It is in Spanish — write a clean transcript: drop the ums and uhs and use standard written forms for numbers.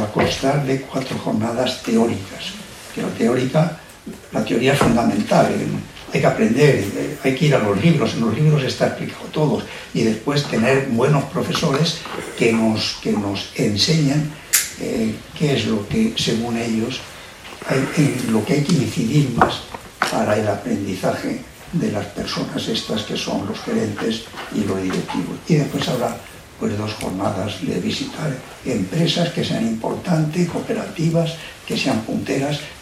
va a constar de 4 jornadas teóricas, que la teoría es fundamental, hay que aprender, hay que ir a los libros, en los libros está explicado todo, y después tener buenos profesores que nos enseñen qué es lo que, según ellos, lo que hay que incidir más para el aprendizaje de las personas estas que son los gerentes y los directivos. Y después habrá pues 2 jornadas de visitar empresas que sean importantes, cooperativas, que sean punteras,